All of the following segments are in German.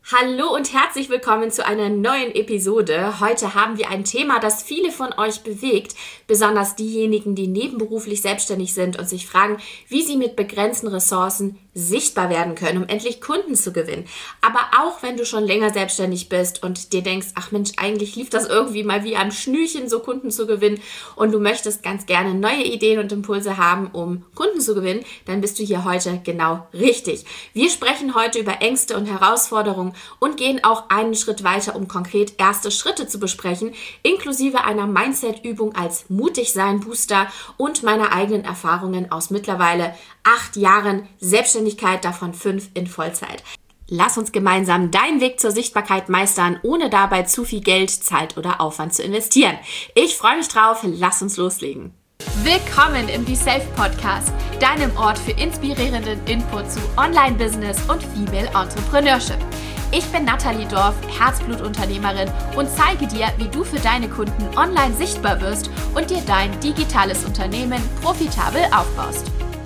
Hallo und herzlich willkommen zu einer neuen Episode. Heute haben wir ein Thema, das viele von euch bewegt, besonders diejenigen, die nebenberuflich selbstständig sind und sich fragen, wie sie mit begrenzten Ressourcen sichtbar werden können, um endlich Kunden zu gewinnen. Aber auch wenn du schon länger selbstständig bist und dir denkst, ach Mensch, eigentlich lief das irgendwie mal wie am Schnürchen, so Kunden zu gewinnen und du möchtest ganz gerne neue Ideen und Impulse haben, um Kunden zu gewinnen, dann bist du hier heute genau richtig. Wir sprechen heute über Ängste und Herausforderungen und gehen auch einen Schritt weiter, um konkret erste Schritte zu besprechen, inklusive einer Mindset-Übung als Mutig-Sein-Booster und meiner eigenen Erfahrungen aus mittlerweile 8 Jahren Selbstständigkeit, davon 5 in Vollzeit. Lass uns gemeinsam deinen Weg zur Sichtbarkeit meistern, ohne dabei zu viel Geld, Zeit oder Aufwand zu investieren. Ich freue mich drauf, lass uns loslegen. Willkommen im Be Self Podcast, deinem Ort für inspirierenden Input zu Online-Business und Female Entrepreneurship. Ich bin Nathalie Dorf, Herzblutunternehmerin und zeige dir, wie du für deine Kunden online sichtbar wirst und dir dein digitales Unternehmen profitabel aufbaust.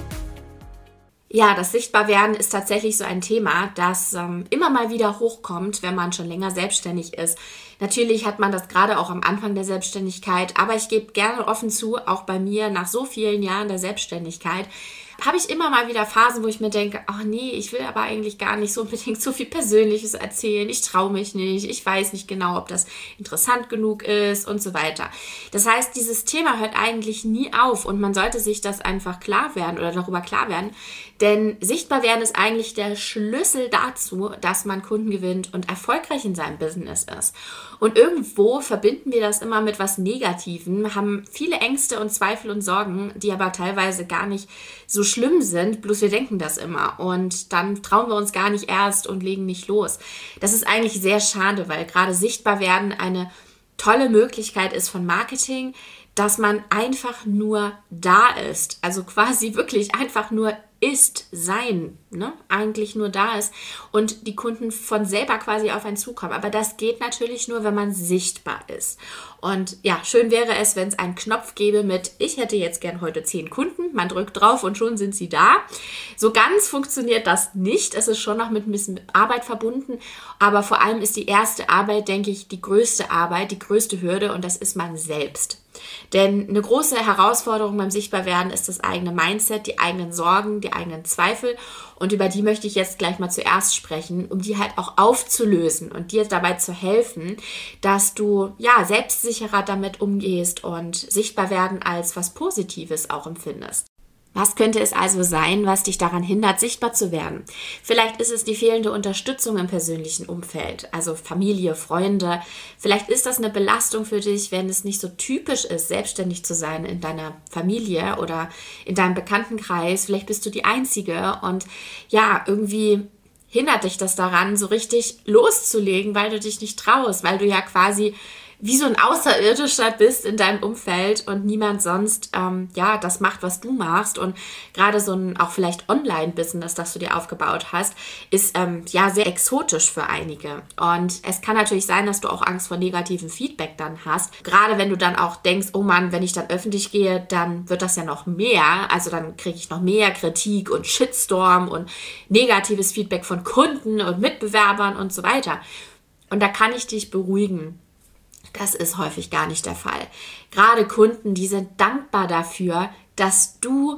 Ja, das Sichtbarwerden ist tatsächlich so ein Thema, das immer mal wieder hochkommt, wenn man schon länger selbstständig ist. Natürlich hat man das gerade auch am Anfang der Selbstständigkeit, aber ich gebe gerne offen zu, auch bei mir nach so vielen Jahren der Selbstständigkeit, habe ich immer mal wieder Phasen, wo ich mir denke, ach nee, ich will aber eigentlich gar nicht so unbedingt so viel Persönliches erzählen, ich traue mich nicht, ich weiß nicht genau, ob das interessant genug ist und so weiter. Das heißt, dieses Thema hört eigentlich nie auf und man sollte sich das einfach klar werden oder darüber klar werden, denn sichtbar werden ist eigentlich der Schlüssel dazu, dass man Kunden gewinnt und erfolgreich in seinem Business ist. Und irgendwo verbinden wir das immer mit was Negativem, haben viele Ängste und Zweifel und Sorgen, die aber teilweise gar nicht so schlimm sind, bloß wir denken das immer und dann trauen wir uns gar nicht erst und legen nicht los. Das ist eigentlich sehr schade, weil gerade sichtbar werden eine tolle Möglichkeit ist von Marketing, dass man einfach nur da ist, also quasi wirklich einfach nur ist, sein, eigentlich nur da ist und die Kunden von selber quasi auf einen zukommen. Aber das geht natürlich nur, wenn man sichtbar ist. Und ja, schön wäre es, wenn es einen Knopf gäbe mit, ich hätte jetzt gern heute 10 Kunden, man drückt drauf und schon sind sie da. So ganz funktioniert das nicht. Es ist schon noch mit ein bisschen Arbeit verbunden, aber vor allem ist die erste Arbeit, denke ich, die größte Arbeit, die größte Hürde und das ist man selbst. Denn eine große Herausforderung beim Sichtbarwerden ist das eigene Mindset, die eigenen Sorgen, die eigenen Zweifel und über die möchte ich jetzt gleich mal zuerst sprechen, um die halt auch aufzulösen und dir dabei zu helfen, dass du ja selbstsicherer damit umgehst und Sichtbarwerden als was Positives auch empfindest. Was könnte es also sein, was dich daran hindert, sichtbar zu werden? Vielleicht ist es die fehlende Unterstützung im persönlichen Umfeld, also Familie, Freunde. Vielleicht ist das eine Belastung für dich, wenn es nicht so typisch ist, selbstständig zu sein in deiner Familie oder in deinem Bekanntenkreis. Vielleicht bist du die Einzige und ja, irgendwie hindert dich das daran, so richtig loszulegen, weil du dich nicht traust, weil du ja quasi wie so ein Außerirdischer bist in deinem Umfeld und niemand sonst das macht, was du machst. Und gerade so ein auch vielleicht Online-Business, das du dir aufgebaut hast, ist sehr exotisch für einige. Und es kann natürlich sein, dass du auch Angst vor negativem Feedback dann hast. Gerade wenn du dann auch denkst, oh Mann, wenn ich dann öffentlich gehe, dann wird das ja noch mehr. Also dann kriege ich noch mehr Kritik und Shitstorm und negatives Feedback von Kunden und Mitbewerbern und so weiter. Und da kann ich dich beruhigen. Das ist häufig gar nicht der Fall. Gerade Kunden, die sind dankbar dafür, dass du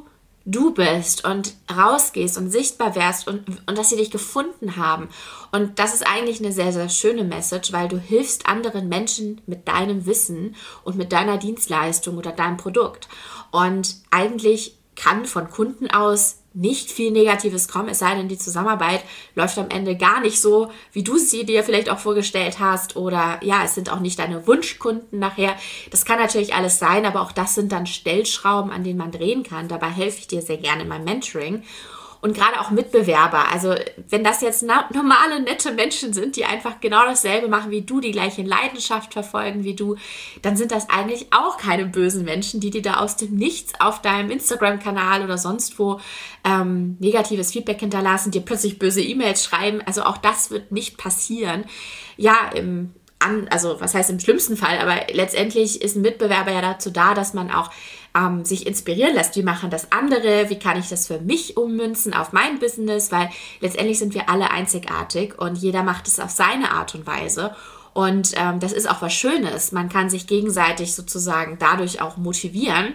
bist und rausgehst und sichtbar wärst und dass sie dich gefunden haben. Und das ist eigentlich eine sehr, sehr schöne Message, weil du hilfst anderen Menschen mit deinem Wissen und mit deiner Dienstleistung oder deinem Produkt. Und eigentlich kann von Kunden aus nicht viel Negatives kommen, es sei denn, die Zusammenarbeit läuft am Ende gar nicht so, wie du sie dir vielleicht auch vorgestellt hast oder ja, es sind auch nicht deine Wunschkunden nachher. Das kann natürlich alles sein, aber auch das sind dann Stellschrauben, an denen man drehen kann. Dabei helfe ich dir sehr gerne in meinem Mentoring. Und gerade auch Mitbewerber, also wenn das jetzt normale, nette Menschen sind, die einfach genau dasselbe machen wie du, die gleiche Leidenschaft verfolgen wie du, dann sind das eigentlich auch keine bösen Menschen, die dir da aus dem Nichts auf deinem Instagram-Kanal oder sonst wo negatives Feedback hinterlassen, dir plötzlich böse E-Mails schreiben. Also auch das wird nicht passieren. Ja, was heißt im schlimmsten Fall, aber letztendlich ist ein Mitbewerber ja dazu da, dass man auch sich inspirieren lässt. Wie machen das andere? Wie kann ich das für mich ummünzen auf mein Business? Weil letztendlich sind wir alle einzigartig und jeder macht es auf seine Art und Weise. Und das ist auch was Schönes. Man kann sich gegenseitig sozusagen dadurch auch motivieren.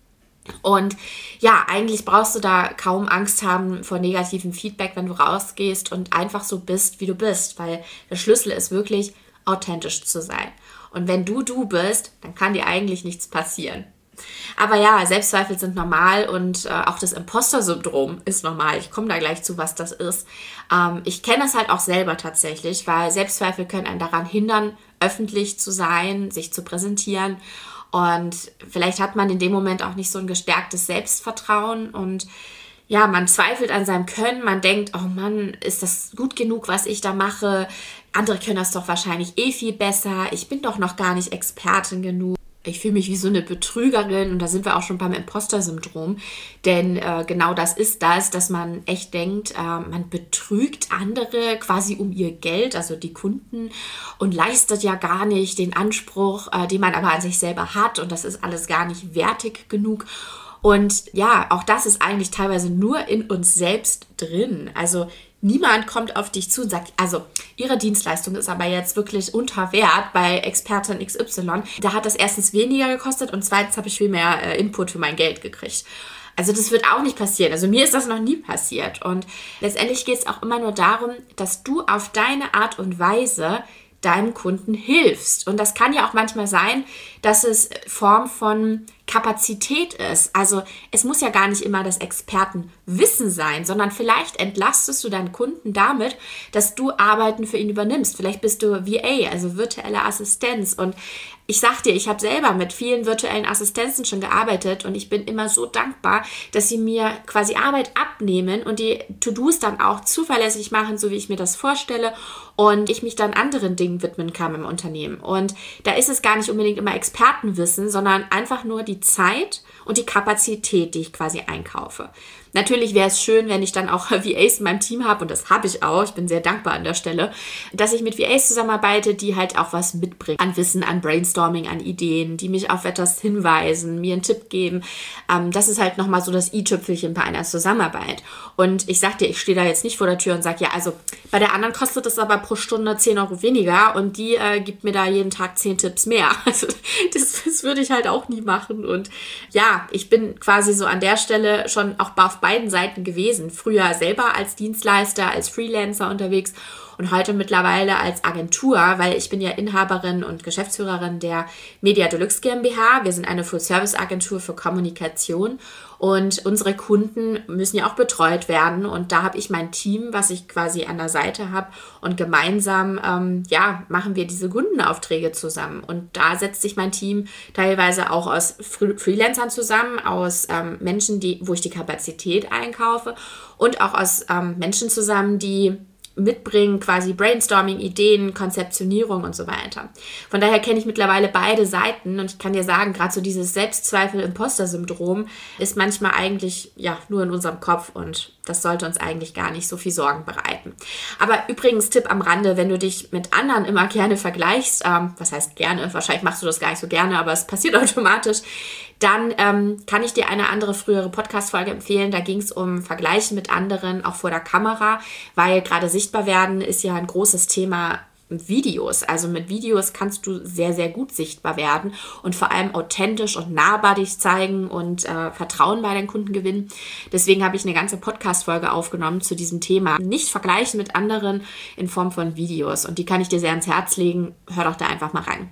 Und ja, eigentlich brauchst du da kaum Angst haben vor negativem Feedback, wenn du rausgehst und einfach so bist, wie du bist. Weil der Schlüssel ist wirklich, authentisch zu sein. Und wenn du bist, dann kann dir eigentlich nichts passieren. Aber ja, Selbstzweifel sind normal und auch das Imposter-Syndrom ist normal. Ich komme da gleich zu, was das ist. Ich kenne es halt auch selber tatsächlich, weil Selbstzweifel können einen daran hindern, öffentlich zu sein, sich zu präsentieren. Und vielleicht hat man in dem Moment auch nicht so ein gestärktes Selbstvertrauen und ja, man zweifelt an seinem Können. Man denkt, oh Mann, ist das gut genug, was ich da mache? Andere können das doch wahrscheinlich viel besser. Ich bin doch noch gar nicht Expertin genug. Ich fühle mich wie so eine Betrügerin und da sind wir auch schon beim Imposter-Syndrom, denn genau das ist das, dass man echt denkt, man betrügt andere quasi um ihr Geld, also die Kunden, und leistet ja gar nicht den Anspruch, den man aber an sich selber hat und das ist alles gar nicht wertig genug. Und ja, auch das ist eigentlich teilweise nur in uns selbst drin. Also niemand kommt auf dich zu und sagt, also ihre Dienstleistung ist aber jetzt wirklich unter Wert bei Expertin XY. Da hat das erstens weniger gekostet und zweitens habe ich viel mehr Input für mein Geld gekriegt. Also das wird auch nicht passieren. Also mir ist das noch nie passiert. Und letztendlich geht es auch immer nur darum, dass du auf deine Art und Weise deinem Kunden hilfst. Und das kann ja auch manchmal sein, dass es Form von Kapazität ist. Also es muss ja gar nicht immer das Expertenwissen sein, sondern vielleicht entlastest du deinen Kunden damit, dass du Arbeiten für ihn übernimmst. Vielleicht bist du VA, also virtuelle Assistenz. Und ich sag dir, ich habe selber mit vielen virtuellen Assistenzen schon gearbeitet und ich bin immer so dankbar, dass sie mir quasi Arbeit abnehmen und die To-Dos dann auch zuverlässig machen, so wie ich mir das vorstelle und ich mich dann anderen Dingen widmen kann im Unternehmen. Und da ist es gar nicht unbedingt immer Expertenwissen, sondern einfach nur die Zeit und die Kapazität, die ich quasi einkaufe. Natürlich wäre es schön, wenn ich dann auch VAs in meinem Team habe, und das habe ich auch, ich bin sehr dankbar an der Stelle, dass ich mit VAs zusammenarbeite, die halt auch was mitbringen an Wissen, an Brainstorming, an Ideen, die mich auf etwas hinweisen, mir einen Tipp geben. Das ist halt nochmal so das i-Tüpfelchen bei einer Zusammenarbeit. Und ich sag dir, ich stehe da jetzt nicht vor der Tür und sage, ja, also bei der anderen kostet es aber pro Stunde 10 Euro weniger und die gibt mir da jeden Tag 10 Tipps mehr. Also das würde ich halt auch nie machen. Und ja, ich bin quasi so an der Stelle schon auch auf beiden Seiten gewesen. Früher selber als Dienstleister, als Freelancer unterwegs und heute mittlerweile als Agentur, weil ich bin ja Inhaberin und Geschäftsführerin der Media Deluxe GmbH. Wir sind eine Full-Service-Agentur für Kommunikation und unsere Kunden müssen ja auch betreut werden und da habe ich mein Team, was ich quasi an der Seite habe und gemeinsam machen wir diese Kundenaufträge zusammen und da setzt sich mein Team teilweise auch aus Freelancern zusammen, aus Menschen, wo ich die Kapazität einkaufe und auch aus Menschen zusammen, die mitbringen, quasi Brainstorming, Ideen, Konzeptionierung und so weiter. Von daher kenne ich mittlerweile beide Seiten und ich kann dir sagen, gerade so dieses Selbstzweifel-Imposter-Syndrom ist manchmal eigentlich nur in unserem Kopf und das sollte uns eigentlich gar nicht so viel Sorgen bereiten. Aber übrigens, Tipp am Rande, wenn du dich mit anderen immer gerne vergleichst, was heißt gerne, wahrscheinlich machst du das gar nicht so gerne, aber es passiert automatisch, dann kann ich dir eine andere frühere Podcast-Folge empfehlen. Da ging es um Vergleichen mit anderen, auch vor der Kamera, weil gerade sichtbar werden ist ja ein großes Thema Videos. Also mit Videos kannst du sehr, sehr gut sichtbar werden und vor allem authentisch und nahbar dich zeigen und Vertrauen bei deinen Kunden gewinnen. Deswegen habe ich eine ganze Podcast-Folge aufgenommen zu diesem Thema. Nicht vergleichen mit anderen in Form von Videos. Und die kann ich dir sehr ans Herz legen. Hör doch da einfach mal rein.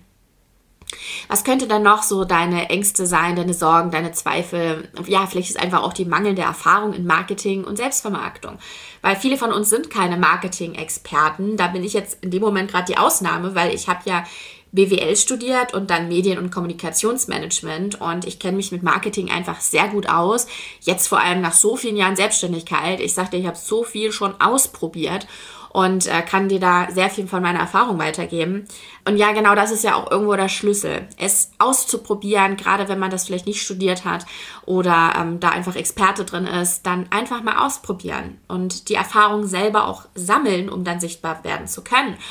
Was könnte dann noch so deine Ängste sein, deine Sorgen, deine Zweifel? Ja, vielleicht ist einfach auch die mangelnde Erfahrung in Marketing und Selbstvermarktung. Weil viele von uns sind keine Marketing-Experten. Da bin ich jetzt in dem Moment gerade die Ausnahme, weil ich habe ja BWL studiert und dann Medien- und Kommunikationsmanagement und ich kenne mich mit Marketing einfach sehr gut aus. Jetzt vor allem nach so vielen Jahren Selbstständigkeit. Ich sagte, ich habe so viel schon ausprobiert und kann dir da sehr viel von meiner Erfahrung weitergeben. Und ja, genau das ist ja auch irgendwo der Schlüssel, es auszuprobieren, gerade wenn man das vielleicht nicht studiert hat oder da einfach Experte drin ist, dann einfach mal ausprobieren und die Erfahrung selber auch sammeln, um dann sichtbar werden zu können.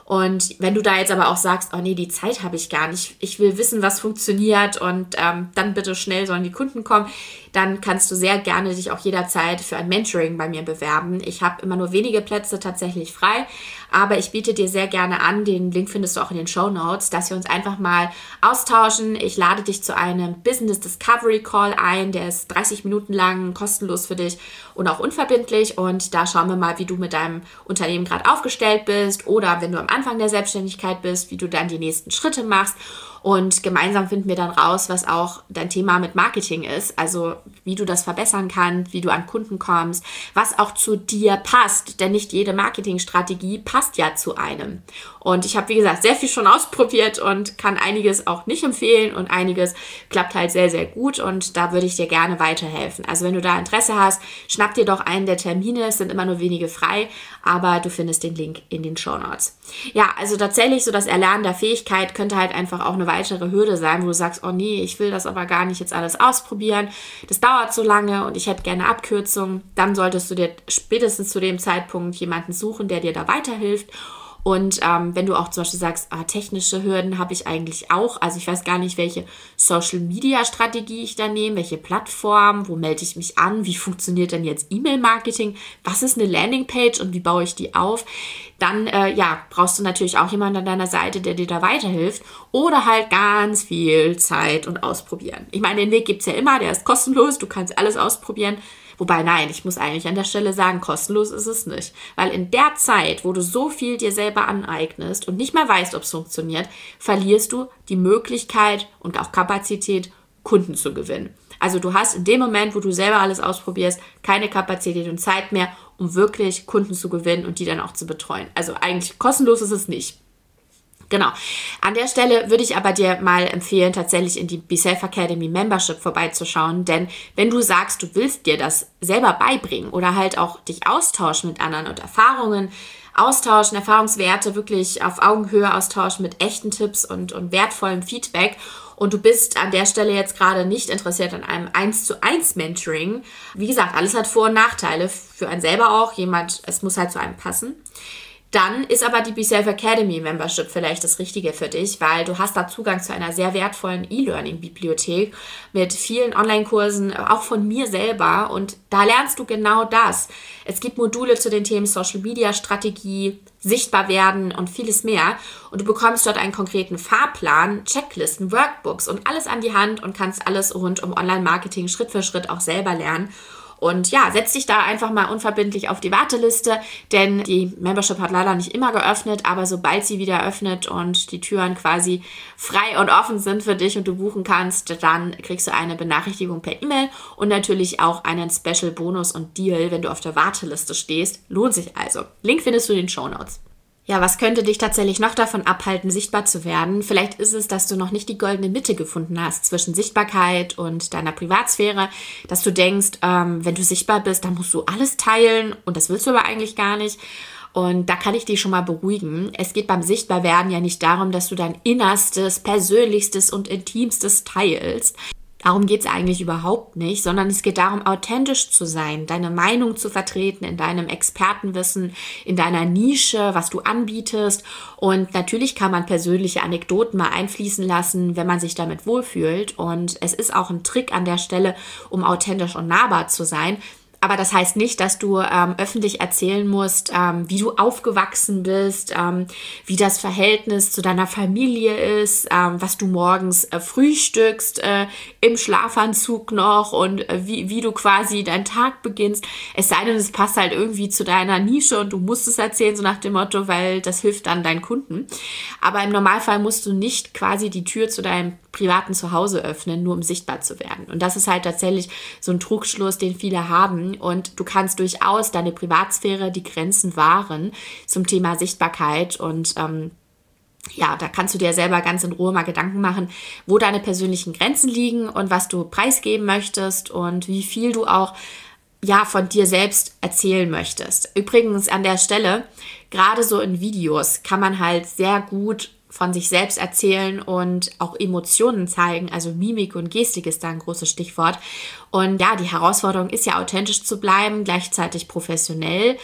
Und wenn du da jetzt aber auch sagst, oh nee, die Zeit habe ich gar nicht, ich will wissen, was funktioniert und dann bitte schnell sollen die Kunden kommen, dann kannst du sehr gerne dich auch jederzeit für ein Mentoring bei mir bewerben. Ich habe immer nur wenige Plätze tatsächlich frei, aber ich biete dir sehr gerne an, den Link findest du auch in den Shownotes, dass wir uns einfach mal austauschen. Ich lade dich zu einem Business Discovery Call ein, der ist 30 Minuten lang, kostenlos für dich und auch unverbindlich, und da schauen wir mal, wie du mit deinem Unternehmen gerade aufgestellt bist oder wenn du am Anfang der Selbstständigkeit bist, wie du dann die nächsten Schritte machst. Und gemeinsam finden wir dann raus, was auch dein Thema mit Marketing ist, also wie du das verbessern kannst, wie du an Kunden kommst, was auch zu dir passt, denn nicht jede Marketingstrategie passt ja zu einem. Und ich habe, wie gesagt, sehr viel schon ausprobiert und kann einiges auch nicht empfehlen und einiges klappt halt sehr, sehr gut, und da würde ich dir gerne weiterhelfen. Also wenn du da Interesse hast, schnapp dir doch einen der Termine, es sind immer nur wenige frei, aber du findest den Link in den Shownotes. Ja, also tatsächlich so das Erlernen der Fähigkeit könnte halt einfach auch eine weitere Hürde sein, wo du sagst, oh nee, ich will das aber gar nicht jetzt alles ausprobieren, das dauert so lange und ich hätte gerne Abkürzungen. Dann solltest du dir spätestens zu dem Zeitpunkt jemanden suchen, der dir da weiterhilft. Und wenn du auch zum Beispiel sagst, technische Hürden habe ich eigentlich auch, also ich weiß gar nicht, welche Social-Media-Strategie ich da nehme, welche Plattform, wo melde ich mich an, wie funktioniert denn jetzt E-Mail-Marketing, was ist eine Landingpage und wie baue ich die auf, dann brauchst du natürlich auch jemanden an deiner Seite, der dir da weiterhilft, oder halt ganz viel Zeit und ausprobieren. Ich meine, den Weg gibt es ja immer, der ist kostenlos, du kannst alles ausprobieren. Wobei, nein, ich muss eigentlich an der Stelle sagen, kostenlos ist es nicht. Weil in der Zeit, wo du so viel dir selber aneignest und nicht mehr weißt, ob es funktioniert, verlierst du die Möglichkeit und auch Kapazität, Kunden zu gewinnen. Also du hast in dem Moment, wo du selber alles ausprobierst, keine Kapazität und Zeit mehr, um wirklich Kunden zu gewinnen und die dann auch zu betreuen. Also eigentlich kostenlos ist es nicht. Genau. An der Stelle würde ich aber dir mal empfehlen, tatsächlich in die Be Self Academy Membership vorbeizuschauen, denn wenn du sagst, du willst dir das selber beibringen oder halt auch dich austauschen mit anderen und Erfahrungen austauschen, Erfahrungswerte wirklich auf Augenhöhe austauschen mit echten Tipps und wertvollem Feedback, und du bist an der Stelle jetzt gerade nicht interessiert an einem 1:1 Mentoring. Wie gesagt, alles hat Vor- und Nachteile, für einen selber auch, es muss halt zu einem passen. Dann ist aber die Be Self Academy Membership vielleicht das Richtige für dich, weil du hast da Zugang zu einer sehr wertvollen E-Learning-Bibliothek mit vielen Online-Kursen, auch von mir selber, und da lernst du genau das. Es gibt Module zu den Themen Social Media Strategie, sichtbar werden und vieles mehr, und du bekommst dort einen konkreten Fahrplan, Checklisten, Workbooks und alles an die Hand und kannst alles rund um Online-Marketing Schritt für Schritt auch selber lernen. Und ja, setz dich da einfach mal unverbindlich auf die Warteliste, denn die Membership hat leider nicht immer geöffnet, aber sobald sie wieder öffnet und die Türen quasi frei und offen sind für dich und du buchen kannst, dann kriegst du eine Benachrichtigung per E-Mail und natürlich auch einen Special Bonus und Deal, wenn du auf der Warteliste stehst. Lohnt sich also. Link findest du in den Shownotes. Ja, was könnte dich tatsächlich noch davon abhalten, sichtbar zu werden? Vielleicht ist es, dass du noch nicht die goldene Mitte gefunden hast zwischen Sichtbarkeit und deiner Privatsphäre, dass du denkst, wenn du sichtbar bist, dann musst du alles teilen und das willst du aber eigentlich gar nicht. Und da kann ich dich schon mal beruhigen. Es geht beim Sichtbarwerden ja nicht darum, dass du dein Innerstes, Persönlichstes und Intimstes teilst. Darum geht es eigentlich überhaupt nicht, sondern es geht darum, authentisch zu sein, deine Meinung zu vertreten in deinem Expertenwissen, in deiner Nische, was du anbietest. Und natürlich kann man persönliche Anekdoten mal einfließen lassen, wenn man sich damit wohlfühlt. Und es ist auch ein Trick an der Stelle, um authentisch und nahbar zu sein. Aber das heißt nicht, dass du öffentlich erzählen musst, wie du aufgewachsen bist, wie das Verhältnis zu deiner Familie ist, was du morgens frühstückst, im Schlafanzug noch und wie du quasi deinen Tag beginnst. Es sei denn, es passt halt irgendwie zu deiner Nische und du musst es erzählen, so nach dem Motto, weil das hilft dann deinen Kunden. Aber im Normalfall musst du nicht quasi die Tür zu deinem privaten Zuhause öffnen, nur um sichtbar zu werden. Und das ist halt tatsächlich so ein Trugschluss, den viele haben. Und du kannst durchaus deine Privatsphäre, die Grenzen wahren zum Thema Sichtbarkeit. Und da kannst du dir selber ganz in Ruhe mal Gedanken machen, wo deine persönlichen Grenzen liegen und was du preisgeben möchtest und wie viel du auch von dir selbst erzählen möchtest. Übrigens an der Stelle, gerade so in Videos kann man halt sehr gut von sich selbst erzählen und auch Emotionen zeigen, also Mimik und Gestik ist da ein großes Stichwort. Und ja, die Herausforderung ist ja, authentisch zu bleiben, gleichzeitig professionell.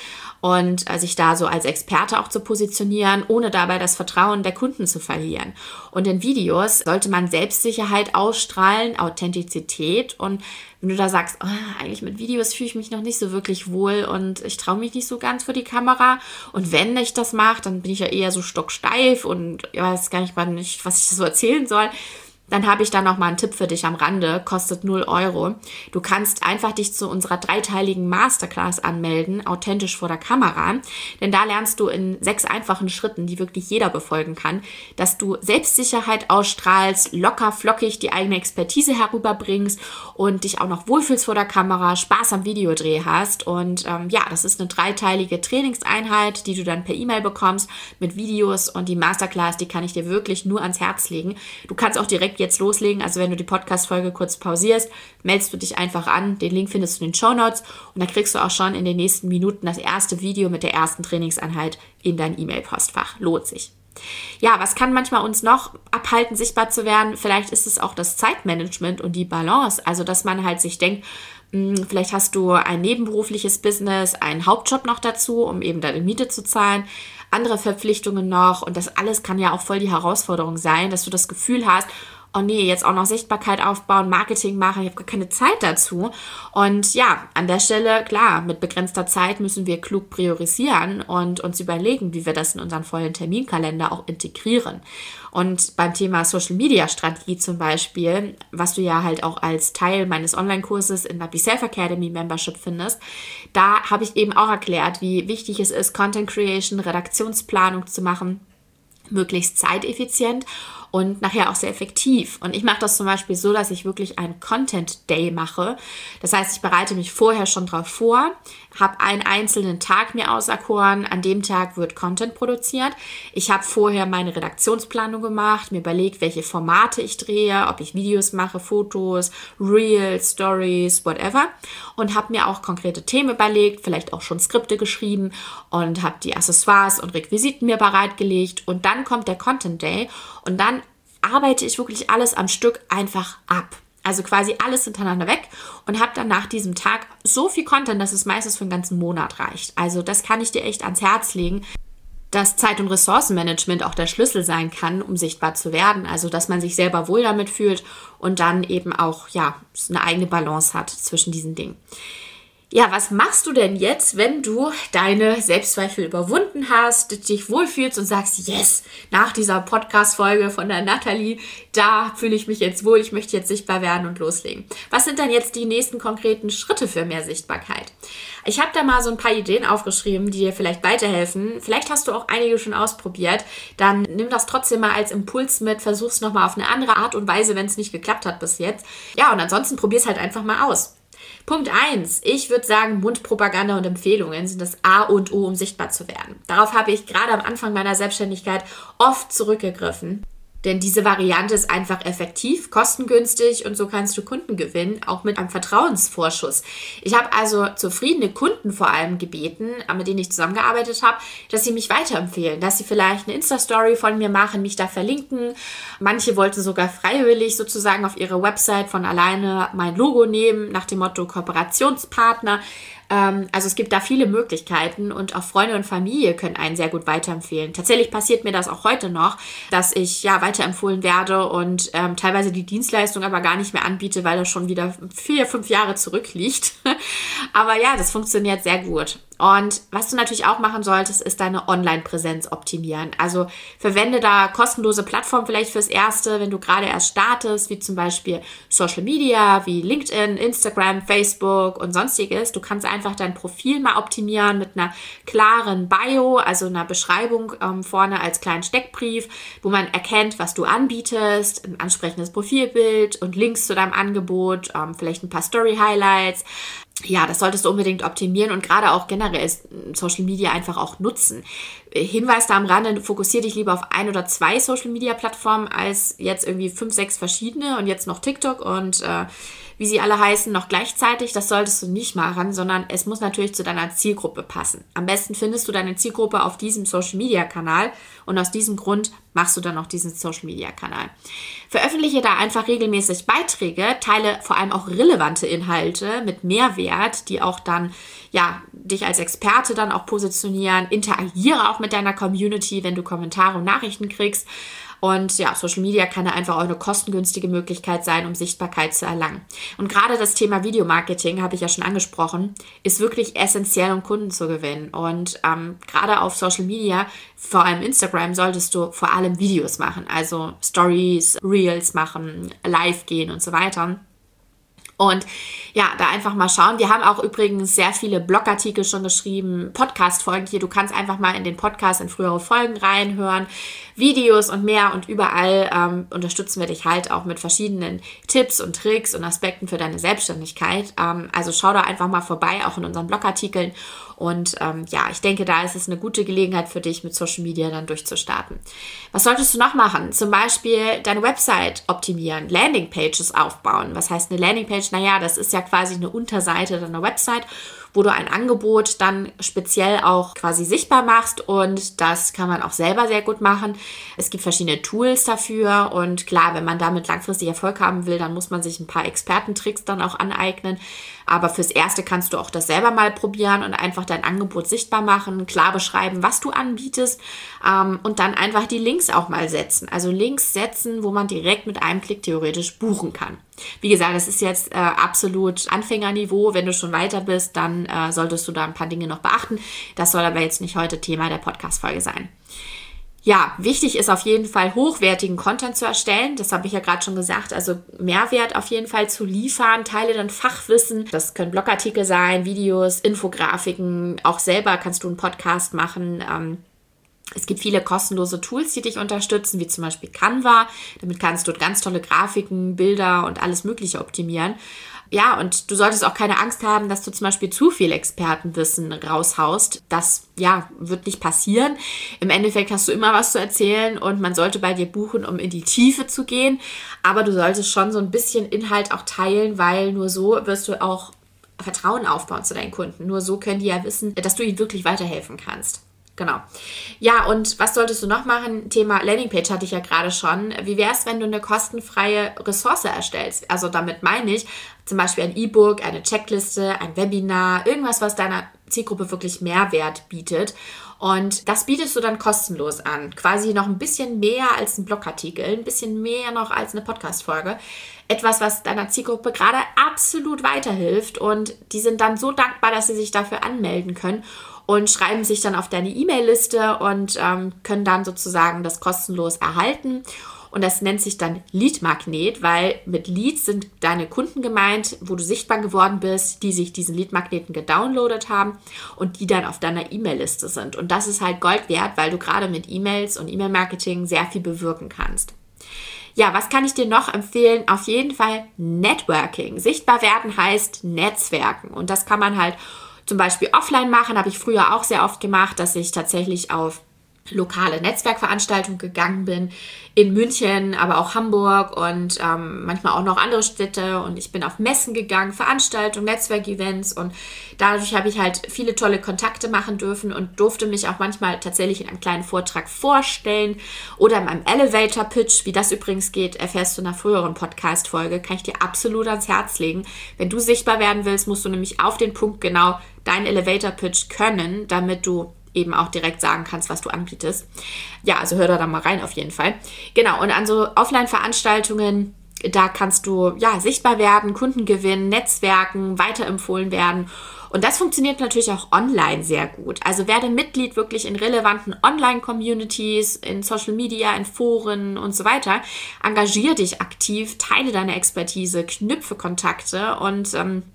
und sich da so als Experte auch zu positionieren, ohne dabei das Vertrauen der Kunden zu verlieren. Und in Videos sollte man Selbstsicherheit ausstrahlen, Authentizität, und wenn du da sagst, eigentlich mit Videos fühle ich mich noch nicht so wirklich wohl und ich traue mich nicht so ganz vor die Kamera, und wenn ich das mache, dann bin ich ja eher so stocksteif und ich weiß gar nicht, was ich so erzählen soll, dann habe ich da nochmal einen Tipp für dich am Rande, kostet 0 €. Du kannst einfach dich zu unserer 3-teiligen Masterclass anmelden, authentisch vor der Kamera, denn da lernst du in 6 einfachen Schritten, die wirklich jeder befolgen kann, dass du Selbstsicherheit ausstrahlst, locker flockig die eigene Expertise herüberbringst und dich auch noch wohlfühlst vor der Kamera, Spaß am Videodreh hast, und das ist eine 3-teilige Trainingseinheit, die du dann per E-Mail bekommst mit Videos, und die Masterclass, die kann ich dir wirklich nur ans Herz legen. Du kannst auch direkt jetzt loslegen, also wenn du die Podcast-Folge kurz pausierst, meldest du dich einfach an, den Link findest du in den Shownotes, und dann kriegst du auch schon in den nächsten Minuten das erste Video mit der ersten Trainingseinheit in dein E-Mail-Postfach. Lohnt sich. Ja, was kann manchmal uns noch abhalten, sichtbar zu werden? Vielleicht ist es auch das Zeitmanagement und die Balance, also dass man halt sich denkt, vielleicht hast du ein nebenberufliches Business, einen Hauptjob noch dazu, um eben deine Miete zu zahlen, andere Verpflichtungen noch, und das alles kann ja auch voll die Herausforderung sein, dass du das Gefühl hast, oh nee, jetzt auch noch Sichtbarkeit aufbauen, Marketing machen, ich habe gar keine Zeit dazu. Und ja, an der Stelle, klar, mit begrenzter Zeit müssen wir klug priorisieren und uns überlegen, wie wir das in unseren vollen Terminkalender auch integrieren. Und beim Thema Social-Media-Strategie zum Beispiel, was du ja halt auch als Teil meines Online-Kurses in der Be Self Academy Membership findest, da habe ich eben auch erklärt, wie wichtig es ist, Content Creation, Redaktionsplanung zu machen, möglichst zeiteffizient und nachher auch sehr effektiv. Und ich mache das zum Beispiel so, dass ich wirklich einen Content Day mache. Das heißt, ich bereite mich vorher schon drauf vor, habe einen einzelnen Tag mir auserkoren, an dem Tag wird Content produziert. Ich habe vorher meine Redaktionsplanung gemacht, mir überlegt, welche Formate ich drehe, ob ich Videos mache, Fotos, Reels, Stories, whatever, und habe mir auch konkrete Themen überlegt, vielleicht auch schon Skripte geschrieben und habe die Accessoires und Requisiten mir bereitgelegt, und dann kommt der Content Day und dann arbeite ich wirklich alles am Stück einfach ab. Also quasi alles hintereinander weg, und habe dann nach diesem Tag so viel Content, dass es meistens für einen ganzen Monat reicht. Also das kann ich dir echt ans Herz legen, dass Zeit- und Ressourcenmanagement auch der Schlüssel sein kann, um sichtbar zu werden. Also dass man sich selber wohl damit fühlt und dann eben auch eine eigene Balance hat zwischen diesen Dingen. Ja, was machst du denn jetzt, wenn du deine Selbstzweifel überwunden hast, dich wohlfühlst und sagst, yes, nach dieser Podcast-Folge von der Nathalie, da fühle ich mich jetzt wohl, ich möchte jetzt sichtbar werden und loslegen. Was sind dann jetzt die nächsten konkreten Schritte für mehr Sichtbarkeit? Ich habe da mal so ein paar Ideen aufgeschrieben, die dir vielleicht weiterhelfen. Vielleicht hast du auch einige schon ausprobiert. Dann nimm das trotzdem mal als Impuls mit, versuch's nochmal auf eine andere Art und Weise, wenn es nicht geklappt hat bis jetzt. Ja, und ansonsten probier's halt einfach mal aus. Punkt 1. Ich würde sagen, Mundpropaganda und Empfehlungen sind das A und O, um sichtbar zu werden. Darauf habe ich gerade am Anfang meiner Selbstständigkeit oft zurückgegriffen. Denn diese Variante ist einfach effektiv, kostengünstig, und so kannst du Kunden gewinnen, auch mit einem Vertrauensvorschuss. Ich habe also zufriedene Kunden vor allem gebeten, mit denen ich zusammengearbeitet habe, dass sie mich weiterempfehlen, dass sie vielleicht eine Insta-Story von mir machen, mich da verlinken. Manche wollten sogar freiwillig sozusagen auf ihre Website von alleine mein Logo nehmen, nach dem Motto Kooperationspartner. Also es gibt da viele Möglichkeiten, und auch Freunde und Familie können einen sehr gut weiterempfehlen. Tatsächlich passiert mir das auch heute noch, dass ich weiterempfohlen werde und teilweise die Dienstleistung aber gar nicht mehr anbiete, weil das schon wieder 4-5 Jahre zurückliegt. Aber ja, das funktioniert sehr gut. Und was du natürlich auch machen solltest, ist deine Online-Präsenz optimieren. Also verwende da kostenlose Plattformen vielleicht fürs Erste, wenn du gerade erst startest, wie zum Beispiel Social Media, wie LinkedIn, Instagram, Facebook und sonstiges. Du kannst einfach dein Profil mal optimieren mit einer klaren Bio, also einer Beschreibung vorne als kleinen Steckbrief, wo man erkennt, was du anbietest, ein ansprechendes Profilbild und Links zu deinem Angebot, vielleicht ein paar Story-Highlights. Ja, das solltest du unbedingt optimieren und gerade auch generell Social Media einfach auch nutzen. Hinweis da am Rande, fokussiere dich lieber auf 1 oder 2 Social Media Plattformen als jetzt irgendwie 5, 6 verschiedene und jetzt noch TikTok und wie sie alle heißen, noch gleichzeitig. Das solltest du nicht machen, sondern es muss natürlich zu deiner Zielgruppe passen. Am besten findest du deine Zielgruppe auf diesem Social Media Kanal und aus diesem Grund machst du dann auch diesen Social Media Kanal. Veröffentliche da einfach regelmäßig Beiträge, teile vor allem auch relevante Inhalte mit Mehrwert Wert, die auch dann dich als Experte dann auch positionieren. Interagiere auch mit deiner Community, wenn du Kommentare und Nachrichten kriegst. Und ja, Social Media kann da einfach auch eine kostengünstige Möglichkeit sein, um Sichtbarkeit zu erlangen. Und gerade das Thema Videomarketing, habe ich ja schon angesprochen, ist wirklich essentiell, um Kunden zu gewinnen. Und gerade auf Social Media, vor allem Instagram, solltest du vor allem Videos machen. Also Stories, Reels machen, live gehen und so weiter. Und ja, da einfach mal schauen. Wir haben auch übrigens sehr viele Blogartikel schon geschrieben, Podcast-Folgen hier. Du kannst einfach mal in den Podcast, in frühere Folgen reinhören, Videos und mehr. Und überall unterstützen wir dich halt auch mit verschiedenen Tipps und Tricks und Aspekten für deine Selbstständigkeit. Also schau da einfach mal vorbei, auch in unseren Blogartikeln. Und ich denke, da ist es eine gute Gelegenheit für dich, mit Social Media dann durchzustarten. Was solltest du noch machen? Zum Beispiel deine Website optimieren, Landingpages aufbauen. Was heißt eine Landingpage? Naja, das ist ja quasi eine Unterseite deiner Website, wo du ein Angebot dann speziell auch quasi sichtbar machst, und das kann man auch selber sehr gut machen. Es gibt verschiedene Tools dafür, und klar, wenn man damit langfristig Erfolg haben will, dann muss man sich ein paar Expertentricks dann auch aneignen. Aber fürs Erste kannst du auch das selber mal probieren und einfach dein Angebot sichtbar machen, klar beschreiben, was du anbietest, und dann einfach die Links auch mal setzen. Also Links setzen, wo man direkt mit einem Klick theoretisch buchen kann. Wie gesagt, das ist jetzt absolut Anfängerniveau. Wenn du schon weiter bist, dann solltest du da ein paar Dinge noch beachten. Das soll aber jetzt nicht heute Thema der Podcast-Folge sein. Ja, wichtig ist auf jeden Fall, hochwertigen Content zu erstellen. Das habe ich ja gerade schon gesagt. Also Mehrwert auf jeden Fall zu liefern. Teile dann Fachwissen. Das können Blogartikel sein, Videos, Infografiken. Auch selber kannst du einen Podcast machen. Es gibt viele kostenlose Tools, die dich unterstützen, wie zum Beispiel Canva. Damit kannst du ganz tolle Grafiken, Bilder und alles Mögliche optimieren. Ja, und du solltest auch keine Angst haben, dass du zum Beispiel zu viel Expertenwissen raushaust. Das, wird nicht passieren. Im Endeffekt hast du immer was zu erzählen, und man sollte bei dir buchen, um in die Tiefe zu gehen. Aber du solltest schon so ein bisschen Inhalt auch teilen, weil nur so wirst du auch Vertrauen aufbauen zu deinen Kunden. Nur so können die ja wissen, dass du ihnen wirklich weiterhelfen kannst. Genau. Ja, und was solltest du noch machen? Thema Landingpage hatte ich ja gerade schon. Wie wäre es, wenn du eine kostenfreie Ressource erstellst? Also damit meine ich zum Beispiel ein E-Book, eine Checkliste, ein Webinar, irgendwas, was deiner Zielgruppe wirklich Mehrwert bietet. Und das bietest du dann kostenlos an. Quasi noch ein bisschen mehr als ein Blogartikel, ein bisschen mehr noch als eine Podcast-Folge. Etwas, was deiner Zielgruppe gerade absolut weiterhilft. Und die sind dann so dankbar, dass sie sich dafür anmelden können und schreiben sich dann auf deine E-Mail-Liste und können dann sozusagen das kostenlos erhalten. Und das nennt sich dann Lead-Magnet, weil mit Leads sind deine Kunden gemeint, wo du sichtbar geworden bist, die sich diesen Lead-Magneten gedownloadet haben und die dann auf deiner E-Mail-Liste sind. Und das ist halt Gold wert, weil du gerade mit E-Mails und E-Mail-Marketing sehr viel bewirken kannst. Ja, was kann ich dir noch empfehlen? Auf jeden Fall Networking. Sichtbar werden heißt Netzwerken. Und das kann man halt zum Beispiel offline machen, habe ich früher auch sehr oft gemacht, dass ich tatsächlich auf lokale Netzwerkveranstaltungen gegangen bin, in München, aber auch Hamburg und manchmal auch noch andere Städte, und ich bin auf Messen gegangen, Veranstaltungen, Netzwerkevents, und dadurch habe ich halt viele tolle Kontakte machen dürfen und durfte mich auch manchmal tatsächlich in einem kleinen Vortrag vorstellen oder in einem Elevator-Pitch. Wie das übrigens geht, erfährst du in einer früheren Podcast-Folge, kann ich dir absolut ans Herz legen. Wenn du sichtbar werden willst, musst du nämlich auf den Punkt genau deinen Elevator-Pitch können, damit du eben auch direkt sagen kannst, was du anbietest. Ja, also hör da mal rein auf jeden Fall. Genau, und an so Offline-Veranstaltungen, da kannst du sichtbar werden, Kunden gewinnen, Netzwerken, weiterempfohlen werden. Und das funktioniert natürlich auch online sehr gut. Also werde Mitglied wirklich in relevanten Online-Communities, in Social Media, in Foren und so weiter. Engagier dich aktiv, teile deine Expertise, knüpfe Kontakte und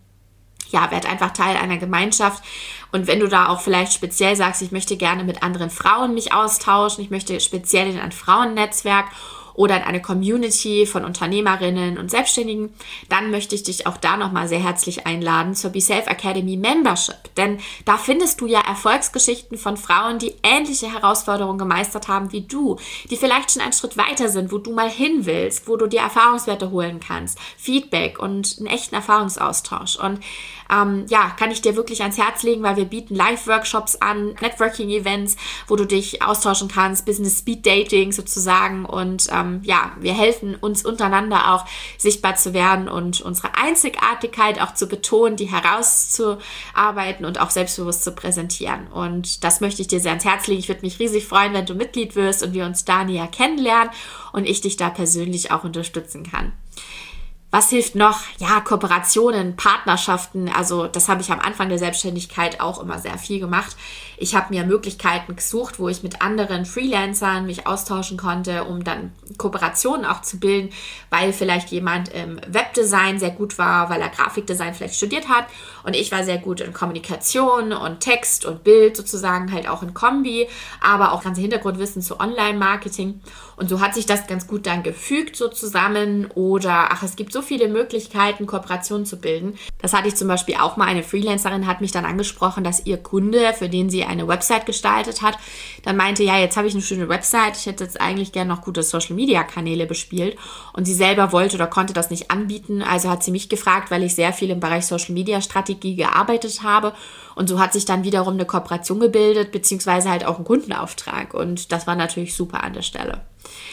werd einfach Teil einer Gemeinschaft. Und wenn du da auch vielleicht speziell sagst, ich möchte gerne mit anderen Frauen mich austauschen, ich möchte speziell in ein Frauennetzwerk oder in eine Community von Unternehmerinnen und Selbstständigen, dann möchte ich dich auch da nochmal sehr herzlich einladen zur Be Safe Academy Membership. Denn da findest du ja Erfolgsgeschichten von Frauen, die ähnliche Herausforderungen gemeistert haben wie du, die vielleicht schon einen Schritt weiter sind, wo du mal hin willst, wo du dir Erfahrungswerte holen kannst, Feedback und einen echten Erfahrungsaustausch. Und kann ich dir wirklich ans Herz legen, weil wir bieten Live-Workshops an, Networking-Events, wo du dich austauschen kannst, Business-Speed-Dating sozusagen, und wir helfen uns untereinander auch sichtbar zu werden und unsere Einzigartigkeit auch zu betonen, die herauszuarbeiten und auch selbstbewusst zu präsentieren. Und das möchte ich dir sehr ans Herz legen. Ich würde mich riesig freuen, wenn du Mitglied wirst und wir uns da näher kennenlernen und ich dich da persönlich auch unterstützen kann. Was hilft noch? Ja, Kooperationen, Partnerschaften. Also das habe ich am Anfang der Selbstständigkeit auch immer sehr viel gemacht. Ich habe mir Möglichkeiten gesucht, wo ich mit anderen Freelancern mich austauschen konnte, um dann Kooperationen auch zu bilden, weil vielleicht jemand im Webdesign sehr gut war, weil er Grafikdesign vielleicht studiert hat und ich war sehr gut in Kommunikation und Text und Bild sozusagen halt auch in Kombi, aber auch ganze Hintergrundwissen zu Online-Marketing. Und so hat sich das ganz gut dann gefügt so zusammen oder es gibt so viele Möglichkeiten, Kooperationen zu bilden. Das hatte ich zum Beispiel auch mal. Eine Freelancerin hat mich dann angesprochen, dass ihr Kunde, für den sie eine Website gestaltet hat, dann meinte, ja, jetzt habe ich eine schöne Website, ich hätte jetzt eigentlich gerne noch gute Social-Media-Kanäle bespielt und sie selber wollte oder konnte das nicht anbieten, also hat sie mich gefragt, weil ich sehr viel im Bereich Social-Media-Strategie gearbeitet habe und so hat sich dann wiederum eine Kooperation gebildet, beziehungsweise halt auch ein Kundenauftrag und das war natürlich super an der Stelle.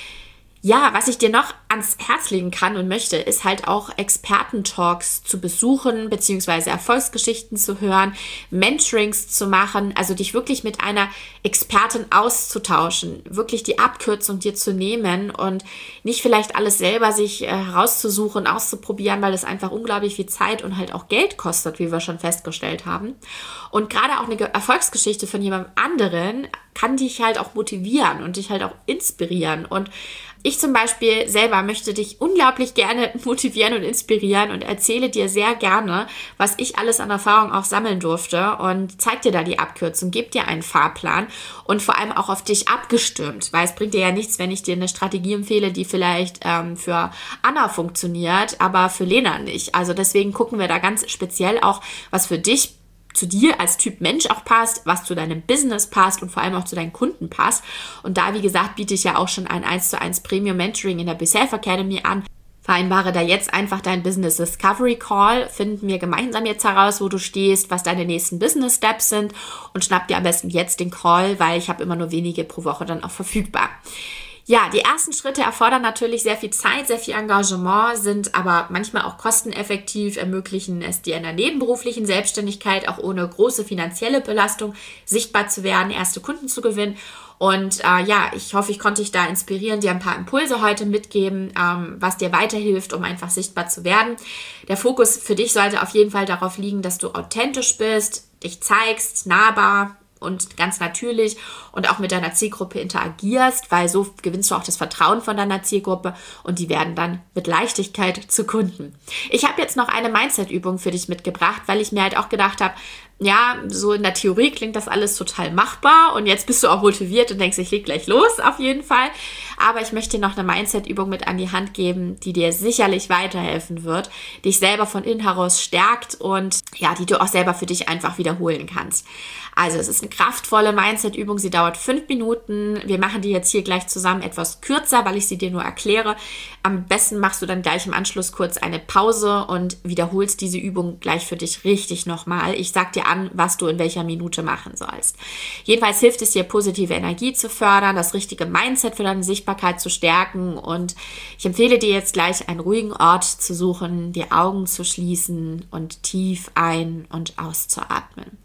Ja, was ich dir noch ans Herz legen kann und möchte, ist halt auch Experten-Talks zu besuchen, beziehungsweise Erfolgsgeschichten zu hören, Mentorings zu machen, also dich wirklich mit einer Expertin auszutauschen, wirklich die Abkürzung dir zu nehmen und nicht vielleicht alles selber sich herauszusuchen, auszuprobieren, weil es einfach unglaublich viel Zeit und halt auch Geld kostet, wie wir schon festgestellt haben. Und gerade auch eine Erfolgsgeschichte von jemandem anderen kann dich halt auch motivieren und dich halt auch inspirieren. Und ich zum Beispiel selber möchte dich unglaublich gerne motivieren und inspirieren und erzähle dir sehr gerne, was ich alles an Erfahrung auch sammeln durfte und zeig dir da die Abkürzung, gebe dir einen Fahrplan und vor allem auch auf dich abgestimmt, weil es bringt dir ja nichts, wenn ich dir eine Strategie empfehle, die vielleicht für Anna funktioniert, aber für Lena nicht. Also deswegen gucken wir da ganz speziell auch, was für dich zu dir als Typ Mensch auch passt, was zu deinem Business passt und vor allem auch zu deinen Kunden passt. Und da, wie gesagt, biete ich ja auch schon ein 1:1 Premium Mentoring in der BeSelf Academy an. Vereinbare da jetzt einfach dein Business Discovery Call, finden wir gemeinsam jetzt heraus, wo du stehst, was deine nächsten Business Steps sind und schnapp dir am besten jetzt den Call, weil ich habe immer nur wenige pro Woche dann auch verfügbar. Ja, die ersten Schritte erfordern natürlich sehr viel Zeit, sehr viel Engagement, sind aber manchmal auch kosteneffektiv, ermöglichen es dir in der nebenberuflichen Selbstständigkeit auch ohne große finanzielle Belastung sichtbar zu werden, erste Kunden zu gewinnen. Und ich hoffe, ich konnte dich da inspirieren, dir ein paar Impulse heute mitgeben, was dir weiterhilft, um einfach sichtbar zu werden. Der Fokus für dich sollte auf jeden Fall darauf liegen, dass du authentisch bist, dich zeigst, nahbar und ganz natürlich und auch mit deiner Zielgruppe interagierst, weil so gewinnst du auch das Vertrauen von deiner Zielgruppe und die werden dann mit Leichtigkeit zu Kunden. Ich habe jetzt noch eine Mindset-Übung für dich mitgebracht, weil ich mir halt auch gedacht habe, ja, so in der Theorie klingt das alles total machbar und jetzt bist du auch motiviert und denkst, ich leg gleich los, auf jeden Fall. Aber ich möchte dir noch eine Mindset-Übung mit an die Hand geben, die dir sicherlich weiterhelfen wird, dich selber von innen heraus stärkt und ja, die du auch selber für dich einfach wiederholen kannst. Also es ist eine kraftvolle Mindset-Übung, sie dauert 5 Minuten. Wir machen die jetzt hier gleich zusammen etwas kürzer, weil ich sie dir nur erkläre. Am besten machst du dann gleich im Anschluss kurz eine Pause und wiederholst diese Übung gleich für dich richtig nochmal. Ich sag dir an, was du in welcher Minute machen sollst. Jedenfalls hilft es dir, positive Energie zu fördern, das richtige Mindset für deine Sichtbarkeit zu stärken und ich empfehle dir jetzt gleich einen ruhigen Ort zu suchen, die Augen zu schließen und tief ein- und auszuatmen.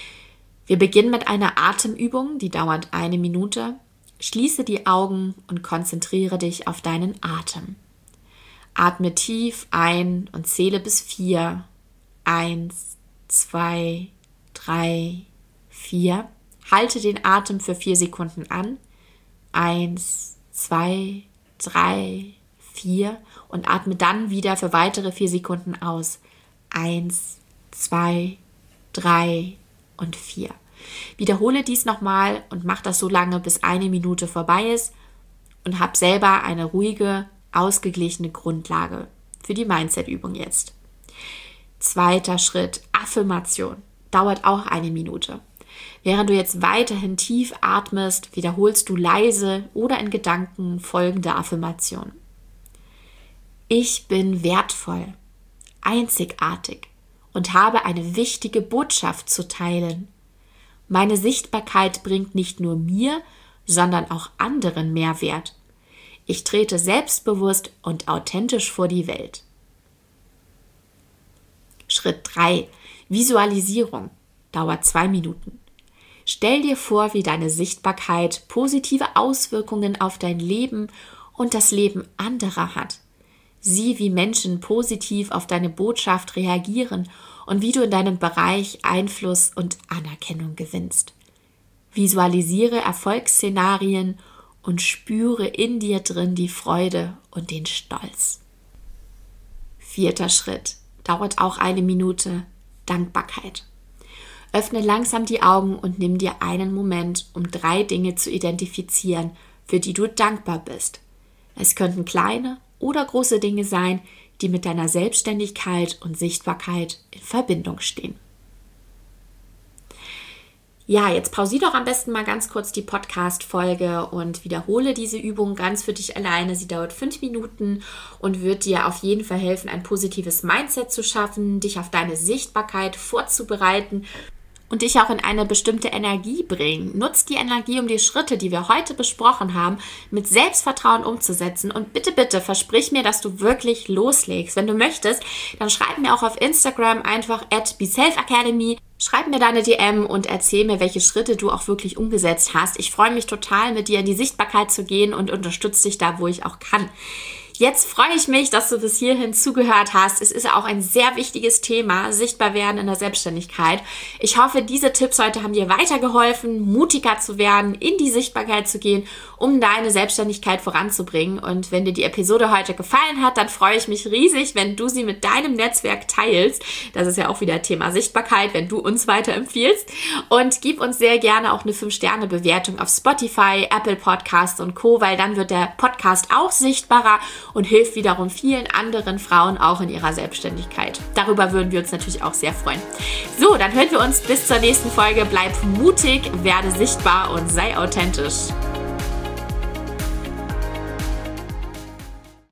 Wir beginnen mit einer Atemübung, die dauert 1 Minute. Schließe die Augen und konzentriere dich auf deinen Atem. Atme tief ein und zähle bis 4. 1, 2, 3, 4. Halte den Atem für 4 Sekunden an. 1, 2, 3, 4 und atme dann wieder für weitere 4 Sekunden aus. 1, 2, 3 und 4. Wiederhole dies nochmal und mach das so lange, bis 1 Minute vorbei ist und hab selber eine ruhige, ausgeglichene Grundlage für die Mindset-Übung jetzt. 2. Schritt, Affirmation. Dauert auch 1 Minute. Während du jetzt weiterhin tief atmest, wiederholst du leise oder in Gedanken folgende Affirmation. Ich bin wertvoll, einzigartig und habe eine wichtige Botschaft zu teilen. Meine Sichtbarkeit bringt nicht nur mir, sondern auch anderen Mehrwert. Ich trete selbstbewusst und authentisch vor die Welt. Schritt 3. Visualisierung. Dauert 2 Minuten. Stell dir vor, wie deine Sichtbarkeit positive Auswirkungen auf dein Leben und das Leben anderer hat. Sieh, wie Menschen positiv auf deine Botschaft reagieren und wie du in deinem Bereich Einfluss und Anerkennung gewinnst. Visualisiere Erfolgsszenarien und spüre in dir drin die Freude und den Stolz. 4. Schritt. Dauert auch 1 Minute. Dankbarkeit. Öffne langsam die Augen und nimm dir einen Moment, um 3 Dinge zu identifizieren, für die du dankbar bist. Es könnten kleine oder große Dinge sein, die mit deiner Selbstständigkeit und Sichtbarkeit in Verbindung stehen. Ja, jetzt pausier doch am besten mal ganz kurz die Podcast-Folge und wiederhole diese Übung ganz für dich alleine. Sie dauert 5 Minuten und wird dir auf jeden Fall helfen, ein positives Mindset zu schaffen, dich auf deine Sichtbarkeit vorzubereiten und dich auch in eine bestimmte Energie bringen. Nutz die Energie, um die Schritte, die wir heute besprochen haben, mit Selbstvertrauen umzusetzen. Und bitte, bitte versprich mir, dass du wirklich loslegst. Wenn du möchtest, dann schreib mir auch auf Instagram einfach @BeSelfAcademy. Schreib mir deine DM und erzähl mir, welche Schritte du auch wirklich umgesetzt hast. Ich freue mich total, mit dir in die Sichtbarkeit zu gehen und unterstütze dich da, wo ich auch kann. Jetzt freue ich mich, dass du bis hierhin zugehört hast. Es ist auch ein sehr wichtiges Thema, sichtbar werden in der Selbstständigkeit. Ich hoffe, diese Tipps heute haben dir weitergeholfen, mutiger zu werden, in die Sichtbarkeit zu gehen, um deine Selbstständigkeit voranzubringen. Und wenn dir die Episode heute gefallen hat, dann freue ich mich riesig, wenn du sie mit deinem Netzwerk teilst. Das ist ja auch wieder Thema Sichtbarkeit, wenn du uns weiterempfiehlst. Und gib uns sehr gerne auch eine 5-Sterne-Bewertung auf Spotify, Apple Podcasts und Co., weil dann wird der Podcast auch sichtbarer und hilft wiederum vielen anderen Frauen auch in ihrer Selbstständigkeit. Darüber würden wir uns natürlich auch sehr freuen. So, dann hören wir uns bis zur nächsten Folge. Bleib mutig, werde sichtbar und sei authentisch.